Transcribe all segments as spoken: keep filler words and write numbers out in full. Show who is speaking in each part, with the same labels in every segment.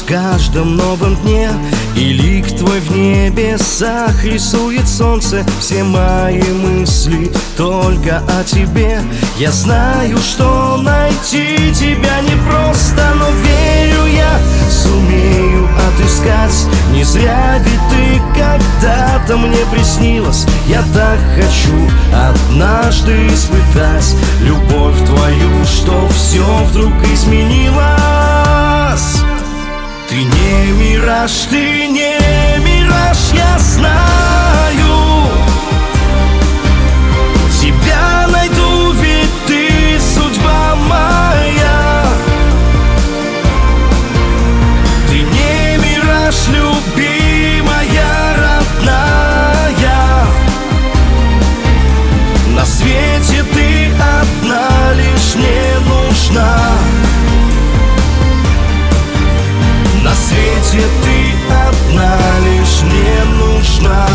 Speaker 1: каждом новом дне и лик твой в небесах рисует солнце. Все мои мысли только о тебе. Я знаю, что найти тебя непросто, но верю, я сумею отыскать. Не зря ведь ты когда-то мне приснилась. Я так хочу однажды испытать любовь твою, что все вдруг изменилось. Ты не мираж, ты не мираж, я знаю. Тебя найду, ведь ты судьба моя. Ты не мираж, любимая, родная. На свете ты одна лишь мне нужна. На свете ты одна лишь мне нужна.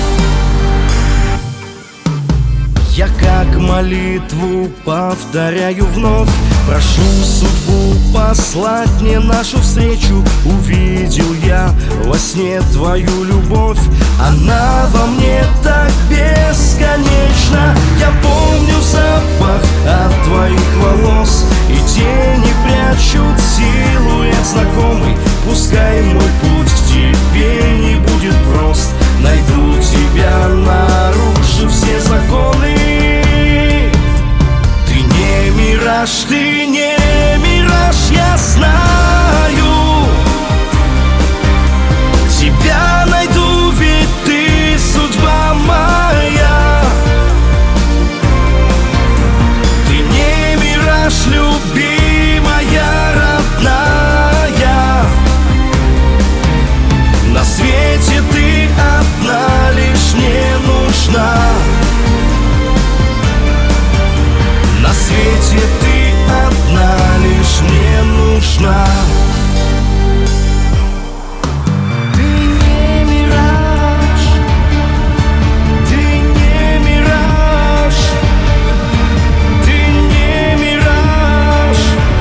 Speaker 1: Я как молитву повторяю вновь, прошу судьбу послать мне нашу встречу. Увидел я во сне твою любовь, она во мне так бесконечна. Я помню запах от твоих волос, и тени прячут силуэт знакомый. Пускай мой путь к тебе не будет прост, найду тебя, нарушив все законы. Ты не мираж, ты не мираж, я знаю. Тебя найду, ведь ты судьба моя. Ты не мираж, любимая, родная. На свете ты одна лишь мне нужна. На свете ты одна лишь мне нужна. Ты не мираж, ты не мираж, ты не мираж.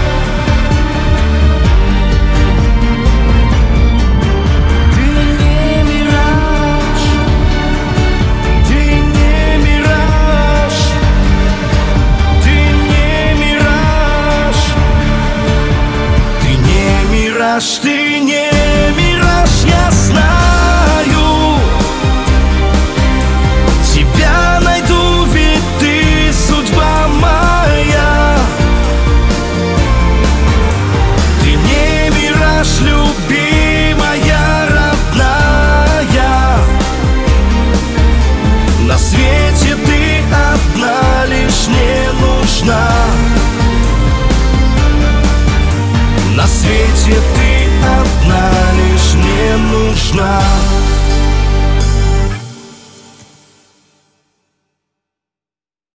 Speaker 1: Ты не мираж, ты не мираж, ты не мираж. Ты не мираж, ты не мираж, я знаю. Тебя найду, ведь ты судьба моя. Ты не мираж, любимая, родная. На свете ты одна лишь мне нужна. На свете ты одна лишь мне нужна.